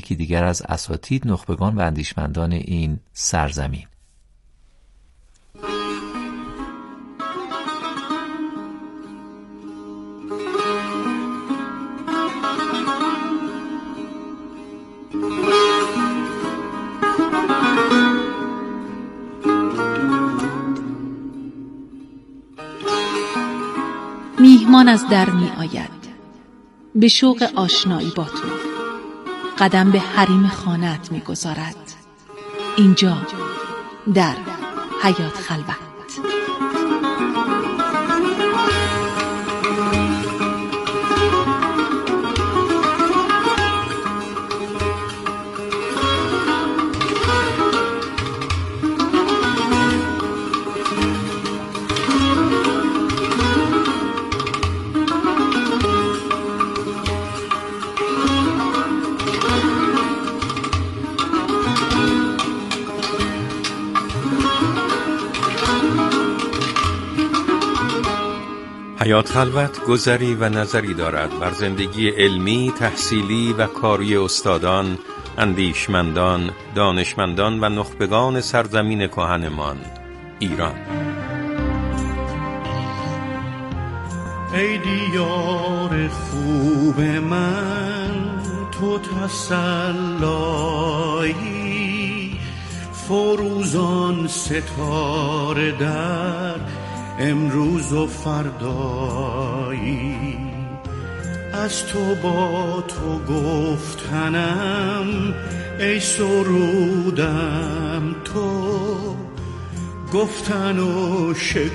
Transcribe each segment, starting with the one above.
یکی دیگر از اساتید، نخبگان و اندیشمندان این سرزمین. میهمان از در می آید به شوق آشنایی با تو، قدم به حریم خانه‌ات می گذارد، اینجا در حیات خلوت. حیات خلوت گذری و نظری دارد بر زندگی علمی، تحصیلی و کاری استادان، اندیشمندان، دانشمندان و نخبگان سرزمین کهنمان ایران. ای دیار خوب من، تو تسلایی، فروزان ستاره در امروز و فردایی. از تو با تو گفتنم ای سرودم تو، گفتن و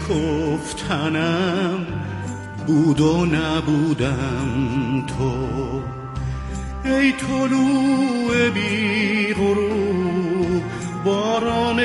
شکفتنم بود و نبودم تو. ای طلوع بی غروب باران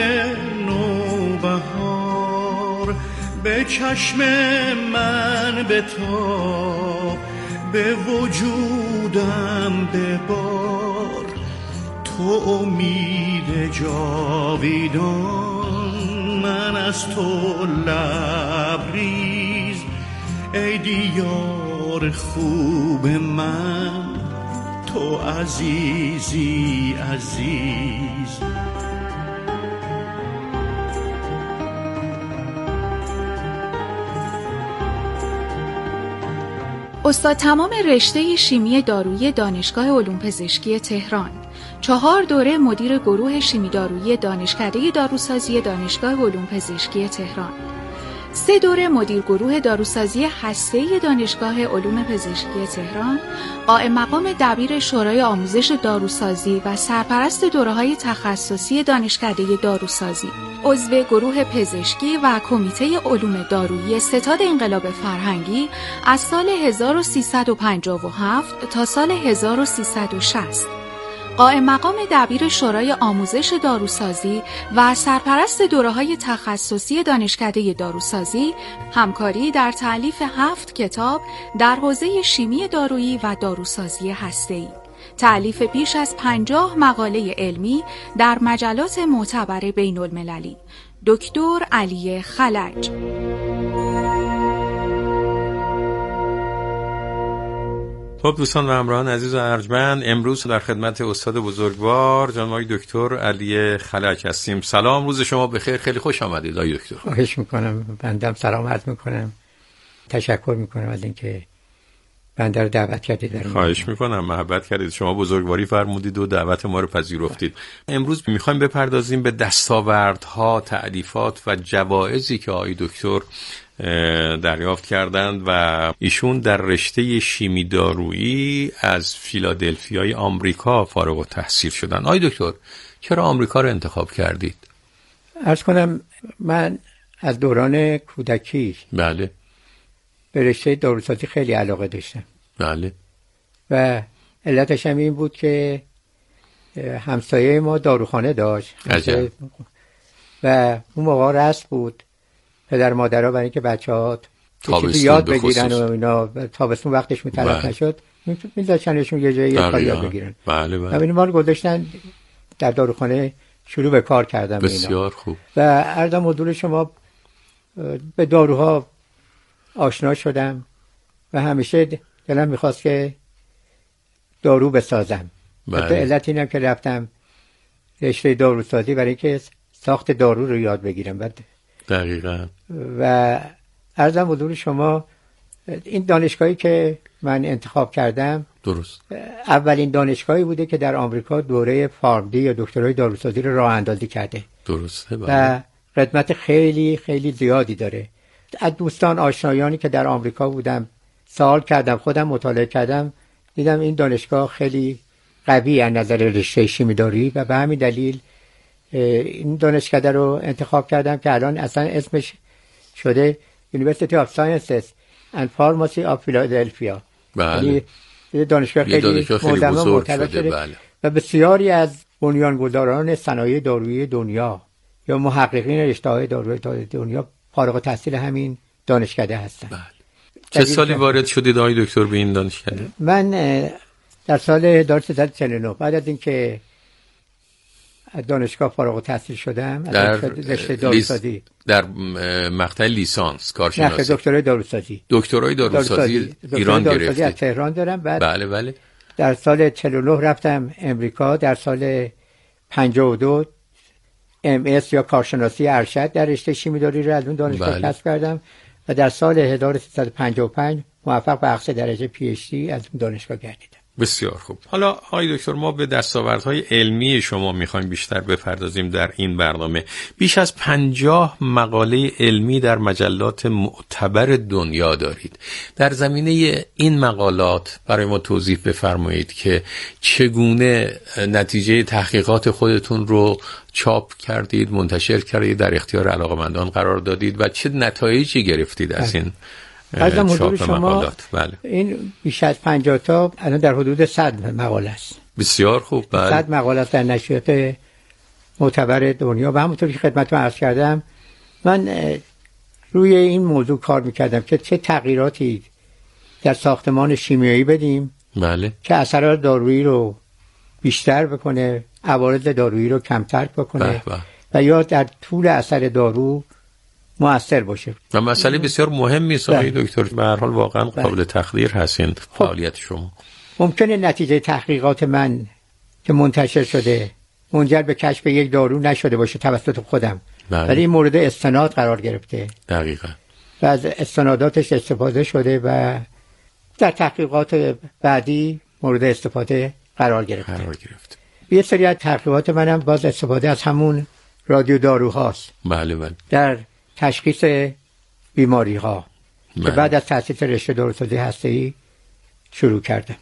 نوبهار، به چشم من بتاب، به وجودم ببار. تو امید جاویدان، من از تو لبریز. ای دیار خوب من، تو عزیزی عزیز. استاد تمام رشته شیمی دارویی دانشگاه علوم پزشکی تهران، 4 دوره مدیر گروه شیمی دارویی دانشکده داروسازی دانشگاه علوم پزشکی تهران، 3 دوره مدیر گروه داروسازی هسته‌ای دانشگاه علوم پزشکی تهران، قائم مقام دبیر شورای آموزش داروسازی و سرپرست دوره‌های تخصصی دانشکده داروسازی، عضو گروه پزشکی و کمیته علوم دارویی ستاد انقلاب فرهنگی از سال 1357 تا سال 1360. قائم مقام دبیر شورای آموزش داروسازی و سرپرست دوره‌های تخصصی دانشکده داروسازی، همکاری در تألیف 7 کتاب در حوزه شیمی دارویی و داروسازی هسته‌ای، تألیف بیش از 50 مقاله علمی در مجلات معتبر بین‌المللی. دکتر علی خلج. خب دوستان و همراهان عزیز و ارجمند، امروز در خدمت استاد بزرگوار جناب آقای دکتر علی خلج هستیم. سلام، روز شما بخیر، خیلی خوش آمدید آقای دکتر. خواهش میکنم، بنده هم سلام عرض میکنم، تشکر میکنم از اینکه بنده رو دعوت کردید. خواهش میکنم، محبت کردید، شما بزرگواری فرمودید و دعوت ما رو پذیرفتید. امروز میخوایم بپردازیم به دستاوردها، تألیفات و جوایزی که آقای دکتر دریافت کردند و ایشون در رشته شیمی دارویی از فیلادلفیای آمریکا فارغ التحصیل شدن. آقای دکتر، چرا آمریکا رو انتخاب کردید؟ عرض کنم من از دوران کودکی بله به رشته داروسازی خیلی علاقه داشتم. بله. و علتش هم این بود که همسایه ما داروخانه داشت و اون موقع رسم بود پدر مادرها برای اینکه بچه‌ها چیزی یاد بگیرن و اینا، تابستون وقتش متلف نشد میذاشتنشون یه جایی کار یاد بگیرن. بله بله. همین ما رو گذاشتن در داروخانه، شروع به کار کردم. بسیار خوب. و عرضم حضور شما به داروها آشنا شدم و همیشه دلم میخواست که دارو بسازم. بله. علت اینم که رفتم رشته داروسازی برای اینکه ساخت دارو رو یاد بگیرم. بعد دقیقاً. و عرضم حضور شما این دانشگاهی که من انتخاب کردم درست اولین دانشگاهی بوده که در آمریکا دوره فارمدی یا دکترای داروسازی رو راه اندازی کرده. درسته. و خدمت خیلی خیلی زیادی داره. از دوستان آشنایانی که در آمریکا بودم سوال کردم، خودم مطالعه کردم، دیدم این دانشگاه خیلی قوی از نظر رشته شیمی‌دارویی و به همین دلیل این دانشکده رو انتخاب کردم که الان اصلا اسمش شده University of Sciences and Pharmacy of Philadelphia. بله. دانشگاه خیلی بزرگ شده. بله. و بسیاری از بنیانگذاران صنایع دارویی دنیا یا محققین رشته‌های دارویی دنیا فارغ التحصیل همین دانشکده هستن. بله. چه سالی وارد شدید آقای دکتر به این دانشکده؟ من در سال 1349 بعد از اینکه از دانشگاه فارغ التحصیل شدم در رشته داروسازی در مقطع لیسانس کارشناسی، دکترای داروسازی ایران گرفتید. از تهران دارم. بعد بله. در سال 49 رفتم امریکا. در سال 52 MS یا کارشناسی ارشد در رشته شیمی‌دارویی رو از اون دانشگاه کسب کردم و در سال 1355 موفق به اخذ درجه PhD از اون دانشگاه گردیدم. بسیار خوب. حالا آقای دکتر ما به دستاوردهای علمی شما میخوایم بیشتر بپردازیم در این برنامه. بیش از 50 مقاله علمی در مجلات معتبر دنیا دارید. در زمینه این مقالات برای ما توضیح بفرمایید که چگونه نتیجه تحقیقات خودتون رو چاپ کردید، منتشر کردید، در اختیار علاقه‌مندان قرار دادید و چه نتایجی گرفتید از این چاپ مقالات. بله. این بیش از 50 تا الان در حدود 100 مقاله است. بسیار خوب. بله. 100 مقاله است در نشریات معتبر دنیا و همونطور که خدمتتون عرض کردم من روی این موضوع کار میکردم که چه تغییراتی در ساختمان شیمیایی بدیم. بله. که اثرات دارویی رو بیشتر بکنه، عوارض دارویی رو کمتر بکنه. و یا در طول اثر دارو مؤثر باشه. و مسئله بسیار مهمی است آقای دکتر، به هر حال واقعا قابل تقدیر هستین فعالیت شما. ممکنه نتیجه تحقیقات من که منتشر شده منجر به کشف یک دارو نشده باشه توسط خودم، ولی این مورد استناد قرار گرفته. دقیقاً. و از استناداتش استفاده شده و در تحقیقات بعدی مورد استفاده قرار گرفته. یه سری از تحقیقات منم باز استفاده از همون رادیو داروهاست. بله. در تشخیص بیماری ها که بعد از تأسیس رشته داروسازی هسته‌ای شروع کردم.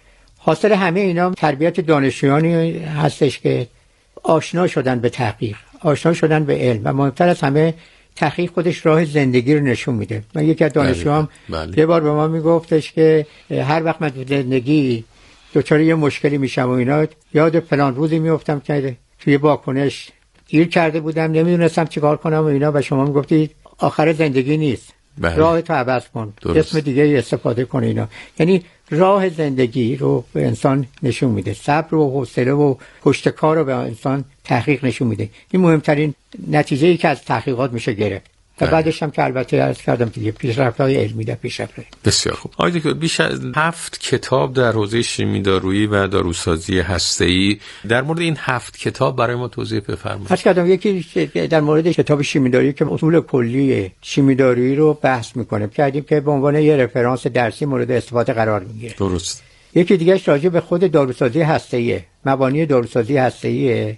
حاصل همه اینا تربیت دانشجویانی هستش که آشنا شدن به تحقیق، آشنا شدن به علم و مهمتر از همه تحقیق خودش راه زندگی رو نشون میده. من یکی از دانشجوام یه بار به ما میگفتش که هر وقت من تو زندگی دچار یه مشکلی میشم و اینا یاد فلان روزی میافتم که توی واکنش گیر کرده بودم، نمیدونستم چیکار کنم و اینا و شما میگفتید آخر زندگی نیست. راه تو عوض کن، اسم دیگه استفاده کن اینا. یعنی راه زندگی رو به انسان نشون میده، صبر و حوصله و پشتکار رو به انسان تحقیق نشون میده. این مهمترین نتیجه‌ای که از تحقیقات میشه گرفت. و بعدش هم که البته عرض کردم دیگه پیشرفت‌های علمی در پیشرفت. بسیار خوب. آقای دکتر بیش از 7 کتاب در حوزه شیمی دارویی و داروسازی هسته‌ای، در مورد این 7 کتاب برای ما توضیح بفرمایید. عرض کردم یکی در مورد کتاب شیمی دارویی که اصول کلی شیمی دارویی رو بحث میکنه، کردیم که به عنوان یه رفرانس درسی مورد استفاده قرار میگیره. درست. یکی دیگه‌اش راجع به خود داروسازی هسته‌ای، مبانی داروسازی هسته‌ای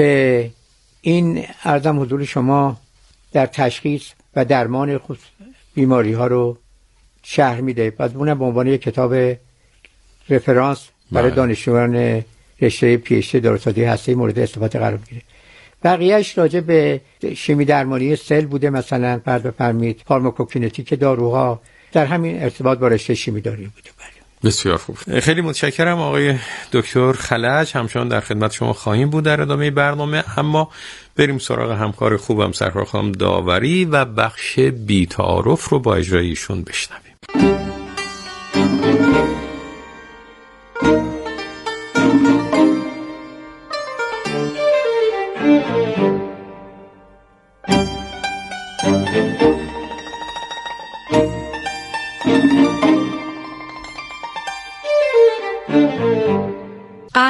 که این عرضم حضور شما در تشخیص و درمان بیماری ها رو شرح میده. بعد اونم به عنوان یک کتاب رفرانس برای دانشجویان رشته پی‌اچ‌دی داروسازی هسته‌ای مورد استفاده قرار میگیره. بقیه‌اش راجع به شیمی درمانی سل بوده، مثلا فرض بفرمایید فارماکوکینتیک داروها در همین ارتباط با رشته شیمی دارویی بوده. بسیار خوب. خیلی متشکرم آقای دکتر خلج. همچنان در خدمت شما خواهیم بود در ادامه برنامه، اما بریم سراغ همکار خوبم سرکار خانم داوری و بخش بی‌تعارف رو با اجرای ایشون بشنویم.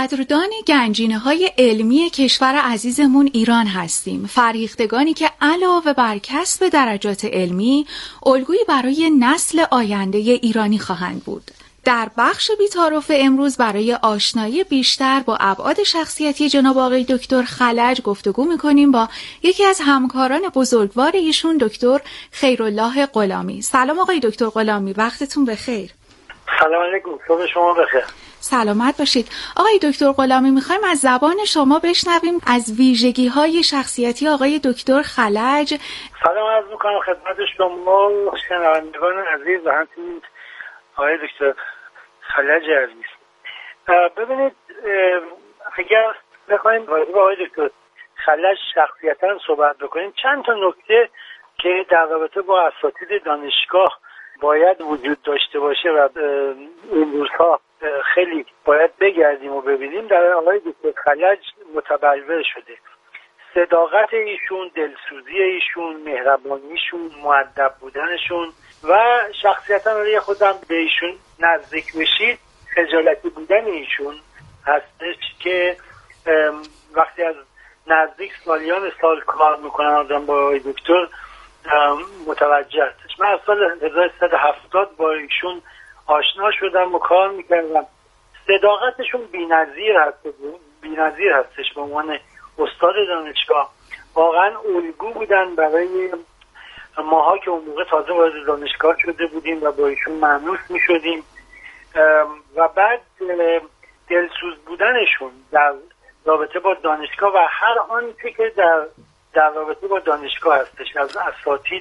قدردان گنجینه‌های علمی کشور عزیزمون ایران هستیم، فرهیختگانی که علاوه بر کسب درجات علمی، الگویی برای نسل آینده ایرانی خواهند بود. در بخش بی‌تعارف امروز برای آشنایی بیشتر با ابعاد شخصیتی جناب آقای دکتر خلج گفتگو می‌کنیم با یکی از همکاران بزرگوار ایشون، دکتر خیرالله غلامی. سلام آقای دکتر غلامی، وقتتون بخیر. سلام علیکم، صبح شما بخیر. سلامت باشید. آقای دکتر غلامی، میخوایم از زبان شما بشنویم از ویژگی‌های شخصیتی آقای دکتر خلج. سلام عرض می‌کنم خدمت شما شنوندگان عزیز و همچنین آقای دکتر خلج عزیز. ببینید، اگر بخوایم راجع به آقای دکتر خلج شخصیتاً صحبت بکنیم، چند تا نکته که در رابطه با اساتید دانشگاه باید وجود داشته باشه و این روزها خیلی باید بگردیم و ببینیم، در آقای دکتر خلج متبلور شده. صداقت ایشون، دلسوزی ایشون، مهربانیشون، مؤدب بودنشون و شخصیتا برای خودم به ایشون نزدیک بشید خجالتی بودن ایشون هستش که وقتی از نزدیک سالیان سال کار میکنن آدم با آقای دکتر متوجه هستش. من از سال 1370 با ایشون آشنا شدم و کار میکردم. صداقتشون بی‌نظیر هستش به عنوان استاد دانشگاه. واقعا الگو بودن برای ماها که اون موقع تازه وارد دانشگاه شده بودیم و با ایشون مأنوس میشدیم. و بعد دلسوز بودنشون در رابطه با دانشگاه و هر آنچه که در رابطه با دانشگاه هستش، از اساتید،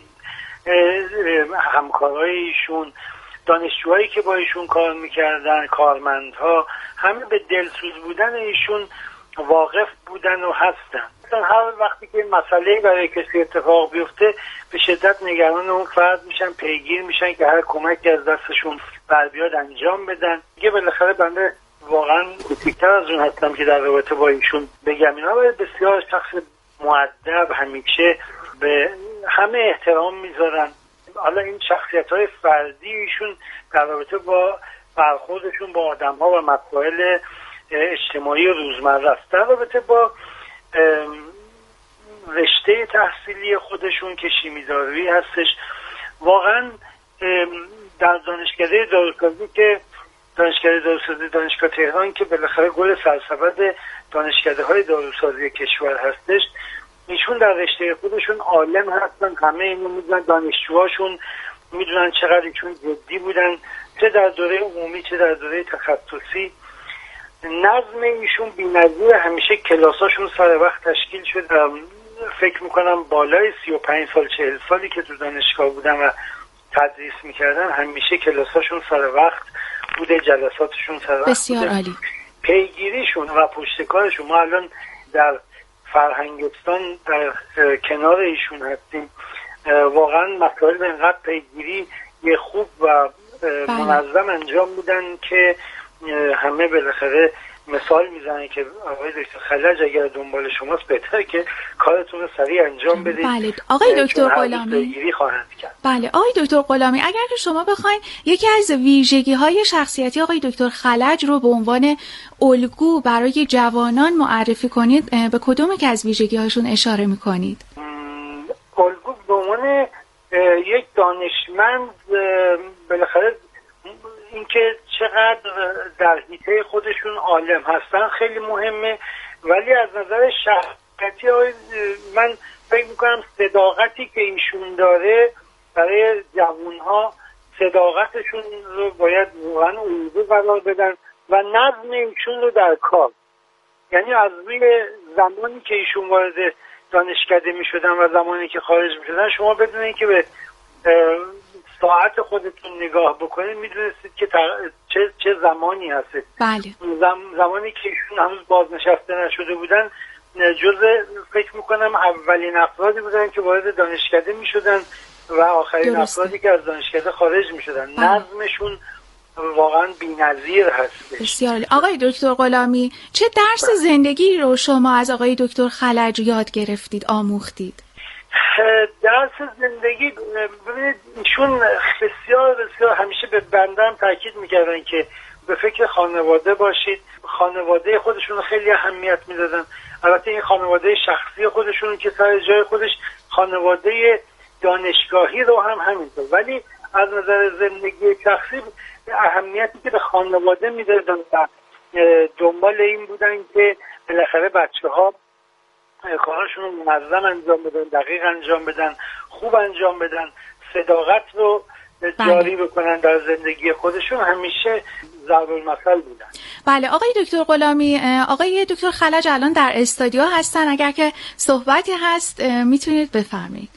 همکارای ایشون، دانشجوهایی که با ایشون کار میکردن، کارمندها، همه به دلسوز بودن ایشون واقف بودن و هستن. هر وقتی که مسئله برای کسی اتفاق بیفته به شدت نگران اون فرد میشن، پیگیر میشن که هر کمکی از دستشون بر بیاد انجام بدن. دیگه بالاخره بنده واقعا کوچیک‌تر از اون هستم که در رابطه با ایشون بگم. اینا بسیار شخص مؤدب، همیشه به همه احترام میذارن. حالا این شخصیت‌های فردی ایشون در رابطه با برخوردشون با آدم‌ها و مسائل اجتماعی و روزمره است. در رابطه با رشته تحصیلی خودشون که شیمی‌دارویی هستش، واقعا در دانشکده داروسازی که دانشگاه تهران که بالاخره گل سرسبد دانشکده‌های داروسازی کشور هستش، ایشون در رشته خودشون عالم هستن. همه اینو میدونن، دانشجوهاشون میدونن چقدر ایشون جدی بودن، چه در دوره عمومی چه در دوره تخصصی. نظم ایشون بی‌نظیر، همیشه کلاساشون سر وقت تشکیل شد. فکر میکنم بالای 35 سال 40 سالی که تو دانشگاه بودن و تدریس میکردن، همیشه کلاساشون سر وقت بوده، جلساتشون سر وقت بسیار بوده. عالی. پیگیریشون و پشتکارشون، ما الان در فرهنگستان در کنار ایشون هستیم، واقعا مسائل اینقدر پیگیری یه خوب و منظم انجام میدن که همه بالاخره مثال میزنه که آقای دکتر خلج اگر دنبال شماست بهتره که کارتون رو سریع انجام بدید. بله آقای دکتر غلامی. پیگیری خواهند کرد. بله آقای دکتر غلامی، اگر که شما بخواید یکی از ویژگی‌های شخصیتی آقای دکتر خلج رو به عنوان الگو برای جوانان معرفی کنید، به کدوم که از ویژگی‌هاشون اشاره می‌کنید؟ الگو به عنوان یک دانشمند، بالاخره اینکه چقدر در حیطه خودشون عالم هستن خیلی مهمه، ولی از نظر شخصیتی من فکر میکنم صداقتی که ایشون داره برای جوانها، صداقتشون رو باید واقعا الگو قرار بدن و نظم ایشون رو در کار. یعنی از روی زمانی که ایشون وارد دانشکده میشدن و زمانی که خارج میشدن، شما بدونید که به ساعت خودتون نگاه بکنید میدونستید که چه زمانی هست. بله. زمانی که ایشون هنوز بازنشسته نشده بودن، فکر میکنم اولین افرادی بودن که وارد دانشکده میشدن و آخرین افرادی که از دانشکده خارج میشدن. نظمشون واقعا بی‌نظیر هست. بسیار. آقای دکتر غلامی، چه درس زندگی رو شما از آقای دکتر خلج یاد گرفتید، آموختید؟ درس زندگی، ببینید ایشون بسیار همیشه به بنده هم تاکید میکردن که به فکر خانواده باشید. خانواده خودشون خیلی اهمیت میدادن. البته این خانواده شخصی خودشون که سر جای خودش، خانواده دانشگاهی رو هم همینطور، ولی از نظر زندگی شخصی اهمیتی که به خانواده میدادن و دنبال این بودن که بالاخره بچه‌ها کارشون رو منظم انجام بدن، دقیق انجام بدن، خوب انجام بدن، صداقت رو جاری بکنن در زندگی خودشون. همیشه ضرب المثل بودن. بله آقای دکتر غلامی، آقای دکتر خلج الان در استودیو هستن، اگر که صحبتی هست میتونید بفرمایید.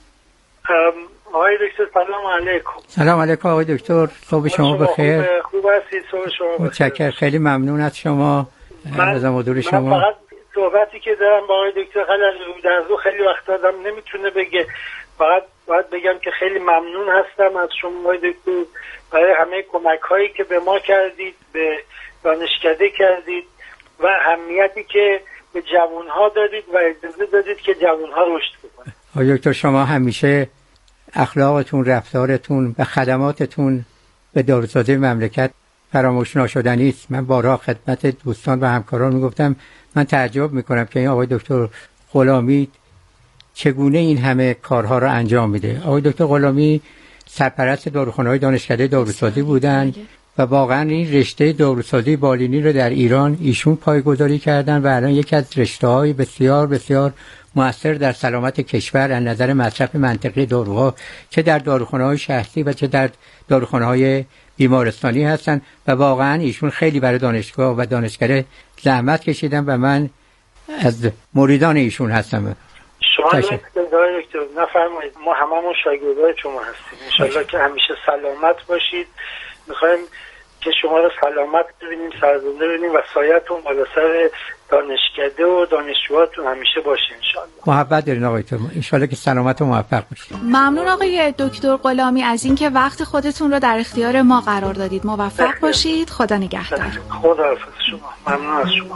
آقای دکتر سلام علیکم. سلام علیکم آقای دکتر، صبح شما بخیر. خوب هستید؟ صبح شما بخیر. متشکرم، خیلی ممنون از شما. من فقط صحبتی که دارم با آقای دکتر خلج در خیلی وقت آدم نمیتونه بگه، فقط باید بگم که خیلی ممنون هستم از شما آقای دکتر برای همه کمک هایی که به ما کردید، به دانشکده کردید و اهمیتی که به جوان ها دادید و اجازه دادید که جوان ها رشد بکنن. آقای دکتر شما همیشه اخلاقتون، رفتارتون و خدماتتون به داروسازی مملکت فراموش ناشدنی است. من بارها خدمت دوستان و همکاران میگفتم من تعجب میکنم که این آقای دکتر غلامی چگونه این همه کارها را انجام میده. آقای دکتر غلامی سرپرست داروخانه‌های دانشکده داروسازی بودند و واقعا این رشته داروسازی بالینی رو در ایران ایشون پایه‌گذاری کردن و الان یکی از رشته‌های بسیار بسیار مؤثر در سلامت کشور از نظر مصرف منطقی داروها، چه در داروخانه‌های شخصی و چه در داروخانه‌های بیمارستانی هستن و واقعا ایشون خیلی برای دانشگاه و دانشکده زحمت کشیدن و من از مریدان ایشون هستم. شما دکتر نفرمایید، ما هممون شاگردای شما هستیم. انشالله که همیشه سلامت باشید. میخوایم که شما رو سلامت ببینیم، سرزنده ببینیم و سایه‌تون بالا سر دانشکده و دانشجوهاتون همیشه باشه انشالله. محبت دارین آقای دکتر، انشالله که سلامت و موفق باشید. ممنون آقای دکتر غلامی از اینکه وقت خودتون رو در اختیار ما قرار دادید. موفق باشید. خدا نگهدار. خدا حافظ شما. ممنون از شما.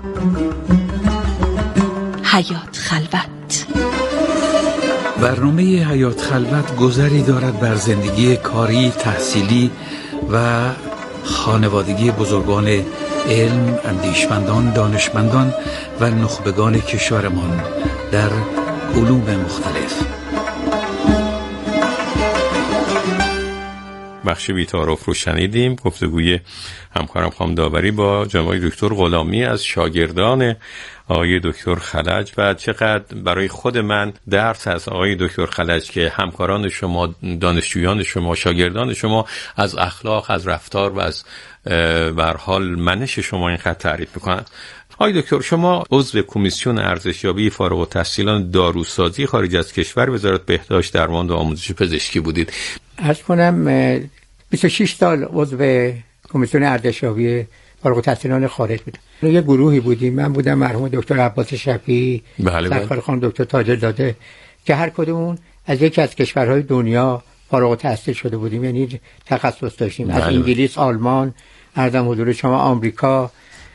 حیات خلوت. برنامه حیات خلوت گذری دارد بر زندگی کاری، تحصیلی و خانوادگی بزرگان علم، اندیشمندان، دانشمندان و نخبگان کشورمان در علوم مختلف. بخش بی‌تعارف رو شنیدیم، گفتگوی همکارم خانم داوری با جناب دکتر غلامی از شاگردان آقای دکتر خلج و چقدر برای خود من درس از آقای دکتر خلج که همکاران شما، دانشجویان شما، شاگردان شما از اخلاق، از رفتار و از به هر حال منش شما اینقدر تعریف میکنند. آقای دکتر شما عضو کمیسیون ارزشیابی فارغ التحصیلان داروسازی خارج از کشور وزارت بهداشت، درمان و آموزش پزشکی بودید. عرض کنم 26 سال عضو کمیسیون ارزشیابی فارغ التحصیلان خارج بودم. یه گروهی بودیم، من بودم، مرحوم دکتر عباس شفیعی، سرکار خانم دکتر تاج‌الزاده که هر کدومون از یکی از کشورهای دنیا فارغ التحصیل شده بودیم، یعنی تخصص داشتیم. از انگلیس، آلمان، ارزم حضور شما آمریکا،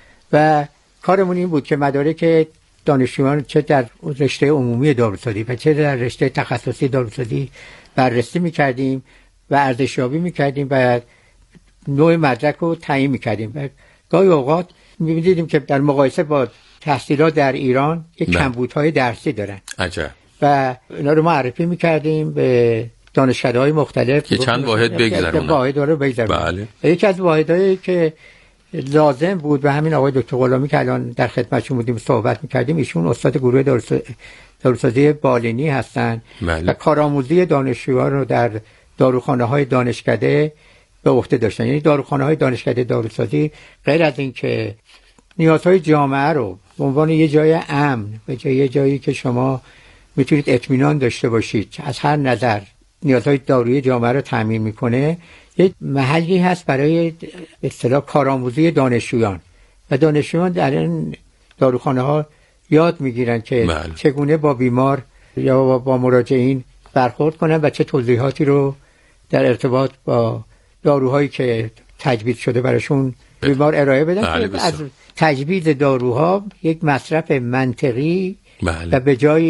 و کارمون این بود که مدارک دانشجویان چه در رشته عمومی داروسازی و چه در رشته تخصصی داروسازی بررسی می‌کردیم و ارزشیابی می‌کردیم و نوع مدرک رو تعیین می‌کردیم. و گاهی اوقات می‌دیدیم که در مقایسه با تحصیلات در ایران یک کمبودهای درسی دارن. عجب. و اینا رو معرفی می‌کردیم به دانشکده‌های مختلف که چند واحد بگذارن. واحد رو بگذارن. بله. یکی از واحدهایی که لازم بود و همین آقای دکتر غلامی که الان در خدمتشون بودیم صحبت می‌کردیم، ایشون استاد گروه داروسازی بالینی هستن. بله. و کارآموزی دانشجویان رو در داروخانه‌های دانشکده به عهده داشتن. یعنی داروخانه‌های دانشکده داروسازی غیر از این که نیازهای جامعه رو به عنوان یه جای امن و یه جایی که شما میتونید اطمینان داشته باشید از هر نظر نیازهای دارویی جامعه رو تامین میکنه، یک محلی هست برای به اصطلاح کارآموزی دانشجویان و دانشجویان در این داروخانه‌ها یاد میگیرن که چگونه با بیمار یا با مراجعین برخورد کنن و چه توضیحاتی رو در ارتباط با داروهایی که تجویز شده براشون بیمار ارائه بدن. که از تجویز داروها یک مصرف منطقی و به جایی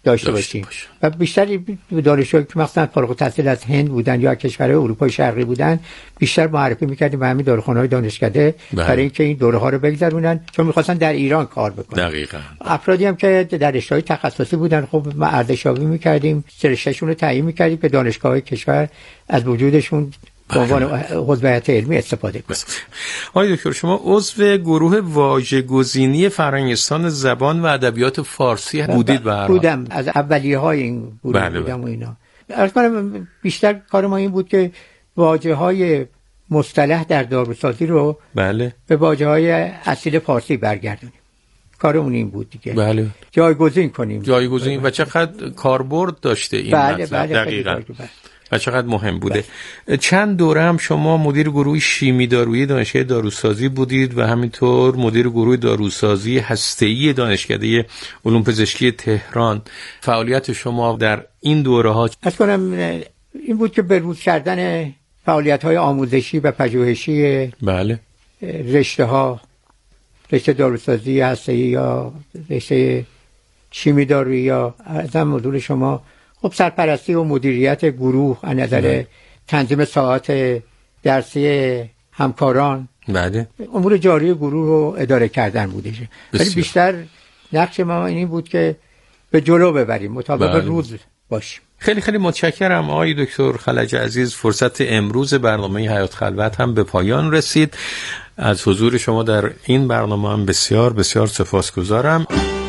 داشته باشیم. و بیشتر دانشجوهایی که مثلا فارغ التحصیل از هند بودن یا کشورهای اروپای شرقی بودن بیشتر معرفی می‌کردیم به همین داروخانه‌های دانشکده برای اینکه این دوره‌ها رو بگذرونن، چون می‌خواستن در ایران کار بکنن. دقیقاً. افرادی هم که در رشته‌های تخصصی بودن خب ما اردشاوی می‌کردیم، رشته‌شون رو تعیین می‌کردیم که دانشگاه‌های کشور از وجودشون به عنوان عضو هیئت علمی استفاده کنیم. آقای دکتر شما عضو گروه واژه‌گزینی فرهنگستان زبان و ادبیات فارسی بودید؟ بودم، از اولیه‌های این گروه بودم و اینا. البته بیشتر کار ما این بود که واژه‌های مصطلح در داروسازی رو به واژه‌های اصیل فارسی برگردونیم. کارمون این بود دیگه. جایگزین کنیم. و چقدر کاربرد داشته این مطلب. دقیقاً. و چقدر مهم بوده. چند دوره هم شما مدیر گروه شیمی دارویی دانشگاه داروسازی بودید و همینطور مدیر گروه داروسازی هسته‌ای دانشکده علوم پزشکی تهران. فعالیت شما در این دوره‌ها از کنم این بود که بروز کردن فعالیت‌های آموزشی و پژوهشی رشته داروسازی هسته‌ای یا رشته شیمی دارویی یا از هم مدول شما خب سرپرستی و مدیریت گروه از نظر تنظیم ساعات درسی همکاران امور جاری گروه رو اداره کردن بوده. ولی بیشتر نقش ما این بود که به جلو ببریم، مطابق روز باشیم. خیلی خیلی متشکرم آقای دکتر خلج عزیز. فرصت امروز برنامه حیات خلوت هم به پایان رسید. از حضور شما در این برنامه هم بسیار بسیار سپاسگزارم.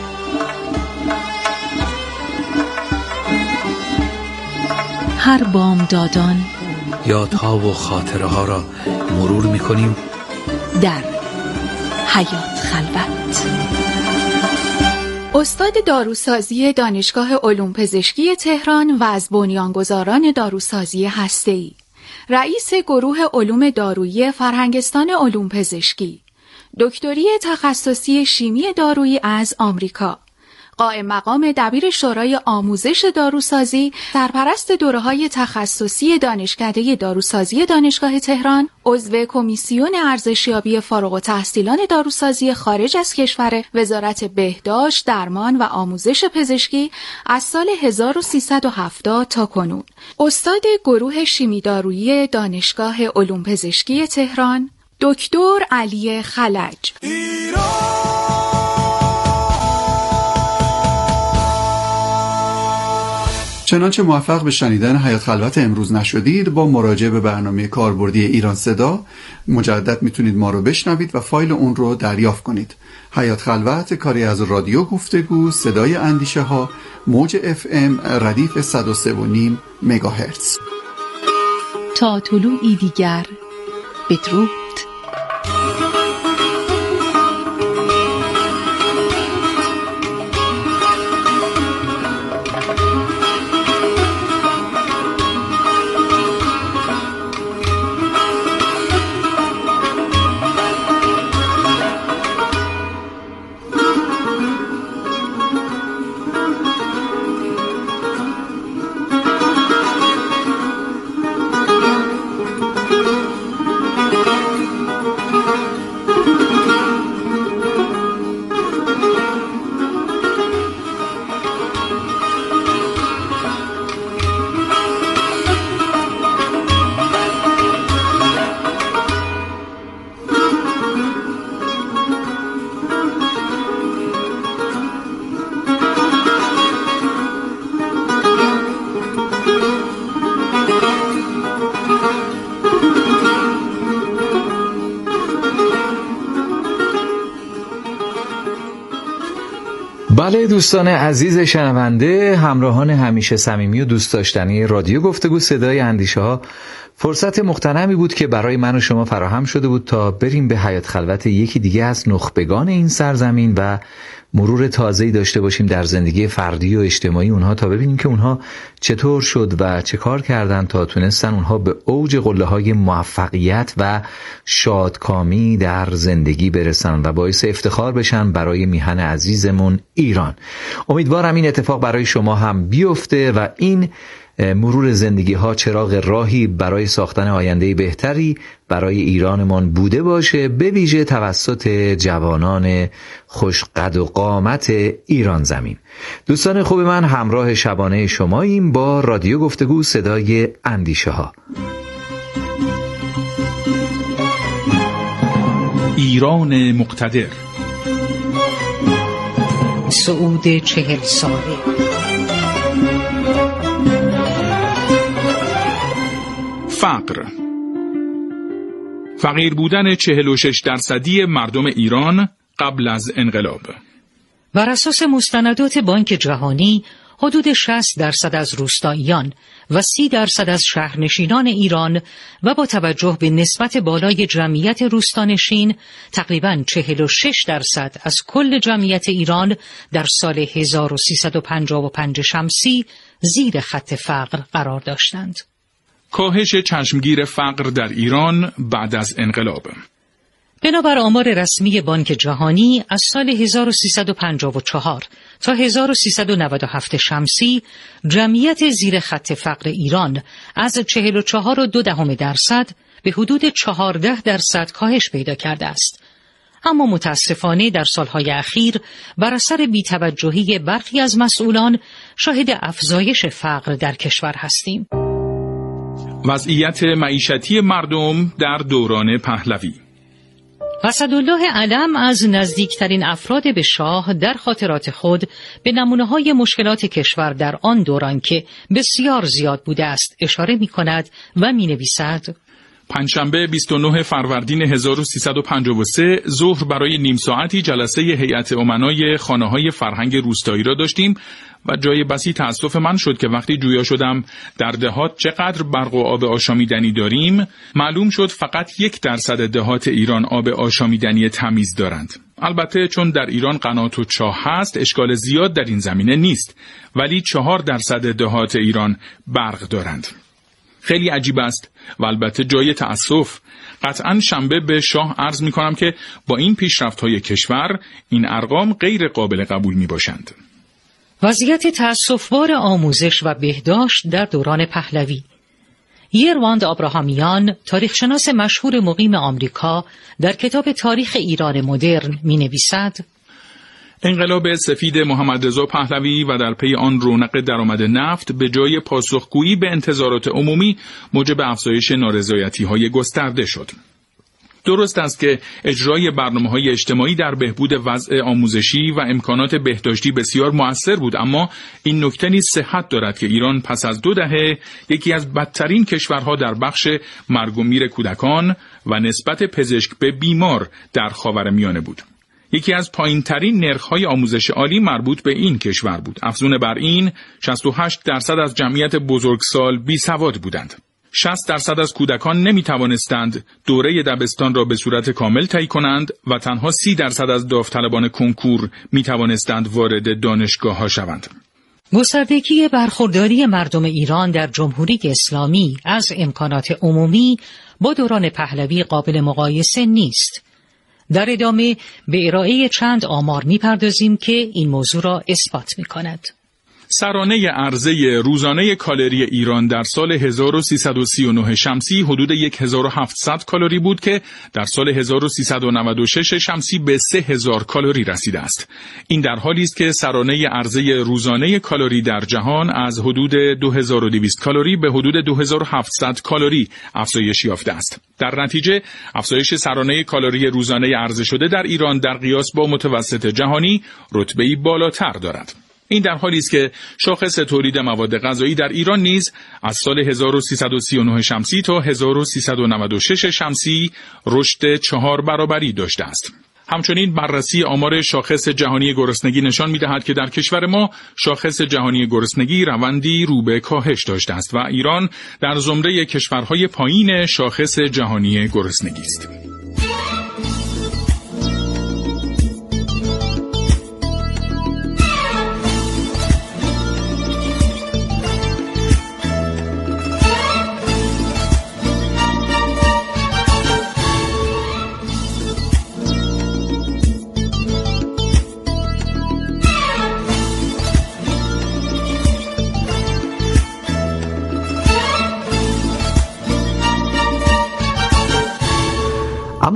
هر بامدادان یادها و خاطره ها را مرور می‌کنیم در حیات خلوت. استاد داروسازی دانشگاه علوم پزشکی تهران و از بنیانگذاران داروسازی هسته‌ای، رئیس گروه علوم دارویی فرهنگستان علوم پزشکی، دکتری تخصصی شیمی دارویی از آمریکا، قائم مقام دبیر شورای آموزش داروسازی، سرپرست دوره‌های تخصصی دانشکده داروسازی دانشگاه تهران، عضو کمیسیون ارزشیابی فارغ التحصیلان داروسازی خارج از کشور وزارت بهداشت، درمان و آموزش پزشکی از سال 1370 تا کنون، استاد گروه شیمی دارویی دانشگاه علوم پزشکی تهران، دکتر علی خلج. چنانچه موفق به شنیدن حیات خلوت امروز نشدید، با مراجعه به برنامه کاربردی ایران صدا مجدد میتونید ما رو بشنوید و فایل اون رو دریافت کنید. حیات خلوت کاری از رادیو گفتگو صدای اندیشه ها، موج FM ردیف 103.5 مگاهرتز. تا طلوعی دیگر بدرود. بله دوستان عزیز شنونده، همراهان همیشه صمیمی و دوست داشتنی رادیو گفتگو صدای اندیشه ها، فرصت مغتنمی بود که برای من و شما فراهم شده بود تا بریم به حیات خلوت یکی دیگه از نخبگان این سرزمین و مرور تازه‌ای داشته باشیم در زندگی فردی و اجتماعی اونها، تا ببینیم که اونها چطور شد و چه کار کردن تا تونستن اونها به اوج قله‌های موفقیت و شادکامی در زندگی برسن و باعث افتخار بشن برای میهن عزیزمون ایران. امیدوارم این اتفاق برای شما هم بیفته و این مرور زندگی ها چراغ راهی برای ساختن آینده بهتری برای ایرانمان بوده باشه، به ویژه توسط جوانان خوشقد و قامت ایران زمین. دوستان خوب من، همراه شبانه شماییم با رادیو گفتگو صدای اندیشه ها. ایران مقتدر، صعود 40 ساله، فقیر بودن 46% مردم ایران قبل از انقلاب. بر اساس مستندات بانک جهانی، حدود 60% از روستاییان و 30% از شهرنشینان ایران و با توجه به نسبت بالای جمعیت روستانشین تقریباً 46% از کل جمعیت ایران در سال 1355 شمسی زیر خط فقر قرار داشتند. کاهش چشمگیر فقر در ایران بعد از انقلاب. بنابر آمار رسمی بانک جهانی، از سال 1354 تا 1397 شمسی جمعیت زیر خط فقر ایران از 44.2% به حدود 14% کاهش پیدا کرده است. اما متاسفانه در سالهای اخیر بر اثر بی‌توجهی برخی از مسئولان شاهد افزایش فقر در کشور هستیم. وضعیت معیشتی مردم در دوران پهلوی. اسدالله علم از نزدیکترین افراد به شاه در خاطرات خود به نمونه‌های مشکلات کشور در آن دوران که بسیار زیاد بوده است اشاره می‌کند و می‌نویسد: پنجشنبه 29 فروردین 1353 ظهر برای نیم ساعتی جلسه هیئت امنای خانه‌های فرهنگ روستایی را داشتیم و جای بسی تأسف من شد که وقتی جویا شدم در دهات چقدر برق و آب آشامیدنی داریم، معلوم شد فقط 1% دهات ایران آب آشامیدنی تمیز دارند. البته چون در ایران قنات و چاه هست اشکال زیاد در این زمینه نیست، ولی 4% دهات ایران برق دارند. خیلی عجیب است و البته جای تأسف. قطعاً شنبه به شاه عرض می کنم که با این پیشرفت‌های کشور این ارقام غیر قابل قبول می باشند. وضعیت تأسف‌بار آموزش و بهداشت در دوران پهلوی. یرواند آبراهامیان، تاریخشناس مشهور مقیم آمریکا، در کتاب تاریخ ایران مدرن می نویسد: انقلاب سفید محمد رضا پهلوی و در پی آن رونق درآمد نفت به جای پاسخگویی به انتظارات عمومی موجب افزایش نارضایتی‌های گسترده شد. درست است که اجرای برنامه‌های اجتماعی در بهبود وضع آموزشی و امکانات بهداشتی بسیار مؤثر بود، اما این نکته نیز صحت دارد که ایران پس از 2 دهه یکی از بدترین کشورها در بخش مرگ و میر کودکان و نسبت پزشک به بیمار در خاورمیانه بود. یکی از پایین‌ترین نرخ‌های آموزش عالی مربوط به این کشور بود. افزون بر این 68% از جمعیت بزرگسال بیسواد بودند. 60% از کودکان نمی‌توانستند دوره دبستان را به صورت کامل طی کنند و تنها 30% از داوطلبان کنکور می‌توانستند وارد دانشگاه‌ها شوند. گستردگی برخورداری مردم ایران در جمهوری اسلامی از امکانات عمومی با دوران پهلوی قابل مقایسه نیست. در ادامه به ارائه چند آمار می‌پردازیم که این موضوع را اثبات می‌کند. سرانه عرضه روزانه کالری ایران در سال 1339 شمسی حدود 1700 کالری بود که در سال 1396 شمسی به 3000 کالری رسیده است. این در حالی است که سرانه عرضه روزانه کالری در جهان از حدود 2200 کالری به حدود 2700 کالری افزایش یافته است. در نتیجه افزایش سرانه کالری روزانه عرضه شده در ایران در قیاس با متوسط جهانی رتبه‌ای بالاتر دارد. این در حالی است که شاخص تولید مواد غذایی در ایران نیز از سال 1339 شمسی تا 1396 شمسی رشد 4 برابری داشته است. همچنین بررسی آمار شاخص جهانی گرسنگی نشان می‌دهد که در کشور ما شاخص جهانی گرسنگی روندی رو به کاهش داشته است و ایران در زمره کشورهای پایین شاخص جهانی گرسنگی است.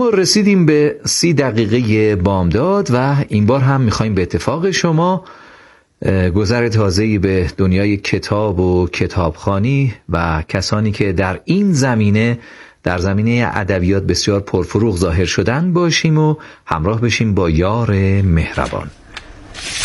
همینطور رسیدیم به 30 دقیقه بامداد و این بار هم میخوایم به اتفاق شما گذر تازه‌ای به دنیای کتاب و کتابخوانی و کسانی که در این زمینه، در زمینه ادبیات بسیار پرفروغ ظاهر شدن باشیم و همراه بشیم با یار مهربان.